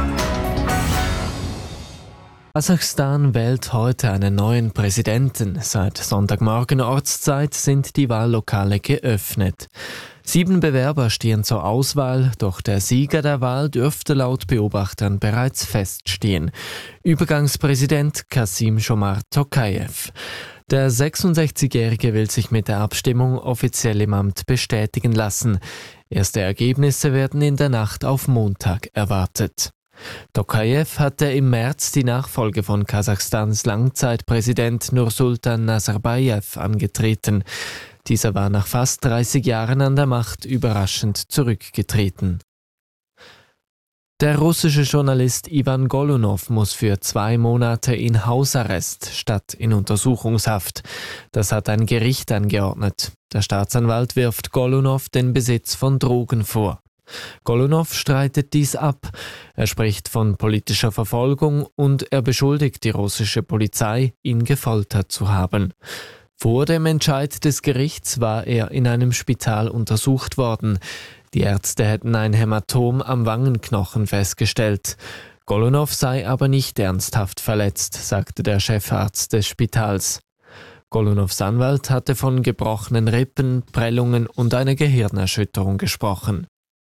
Kasachstan wählt heute einen neuen Präsidenten. Seit Sonntagmorgen Ortszeit sind die Wahllokale geöffnet. 7 Bewerber stehen zur Auswahl, doch der Sieger der Wahl dürfte laut Beobachtern bereits feststehen. Übergangspräsident Kassym-Jomart Tokayev. Der 66-Jährige will sich mit der Abstimmung offiziell im Amt bestätigen lassen. Erste Ergebnisse werden in der Nacht auf Montag erwartet. Tokayev hatte im März die Nachfolge von Kasachstans Langzeitpräsident Nursultan Nazarbayev angetreten. Dieser war nach fast 30 Jahren an der Macht überraschend zurückgetreten. Der russische Journalist Iwan Golunow muss für 2 Monate in Hausarrest statt in Untersuchungshaft. Das hat ein Gericht angeordnet. Der Staatsanwalt wirft Golunow den Besitz von Drogen vor. Golunow streitet dies ab. Er spricht von politischer Verfolgung und er beschuldigt die russische Polizei, ihn gefoltert zu haben. Vor dem Entscheid des Gerichts war er in einem Spital untersucht worden. Die Ärzte hätten ein Hämatom am Wangenknochen festgestellt. Golunow sei aber nicht ernsthaft verletzt, sagte der Chefarzt des Spitals. Golunows Anwalt hatte von gebrochenen Rippen, Prellungen und einer Gehirnerschütterung gesprochen.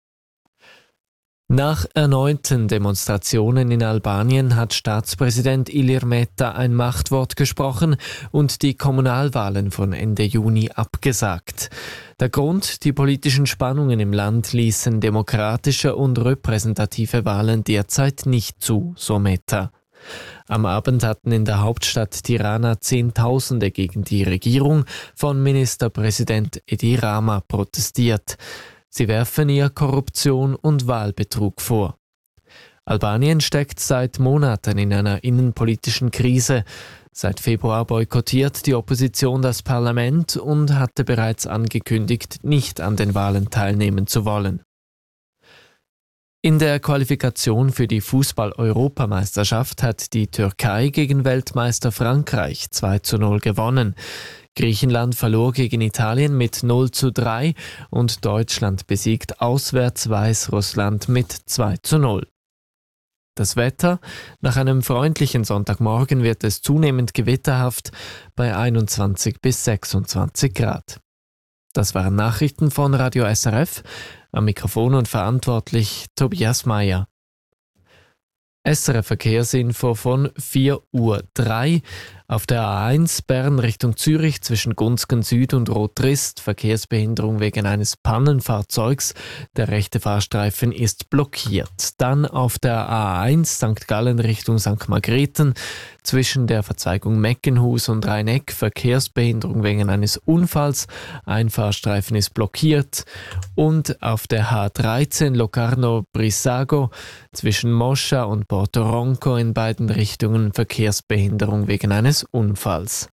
Nach erneuten Demonstrationen in Albanien hat Staatspräsident Ilir Meta ein Machtwort gesprochen und die Kommunalwahlen von Ende Juni abgesagt. Der Grund: die politischen Spannungen im Land ließen demokratische und repräsentative Wahlen derzeit nicht zu, so Meta. Am Abend hatten in der Hauptstadt Tirana Zehntausende gegen die Regierung von Ministerpräsident Edi Rama protestiert. Sie werfen ihr Korruption und Wahlbetrug vor. Albanien steckt seit Monaten in einer innenpolitischen Krise. Seit Februar boykottiert die Opposition das Parlament und hatte bereits angekündigt, nicht an den Wahlen teilnehmen zu wollen. In der Qualifikation für die Fußball-Europameisterschaft hat die Türkei gegen Weltmeister Frankreich 2:0 gewonnen. Griechenland verlor gegen Italien mit 0:3 und Deutschland besiegt auswärts Weißrussland mit 2:0. Das Wetter: nach einem freundlichen Sonntagmorgen wird es zunehmend gewitterhaft bei 21 bis 26 Grad. Das waren Nachrichten von Radio SRF. Am Mikrofon und verantwortlich Tobias Meyer. SRF Verkehrsinfo von 4:03 Uhr. Auf der A1 Bern Richtung Zürich zwischen Gunzgen Süd und Rotrist Verkehrsbehinderung wegen eines Pannenfahrzeugs. Der rechte Fahrstreifen ist blockiert. Dann auf der A1 St. Gallen Richtung St. Margrethen zwischen der Verzweigung Meckenhus und Rhein-Eck Verkehrsbehinderung wegen eines Unfalls. Ein Fahrstreifen ist blockiert. Und auf der H13 Locarno-Brissago zwischen Moscha und Porto Ronco in beiden Richtungen Verkehrsbehinderung wegen eines Unfalls.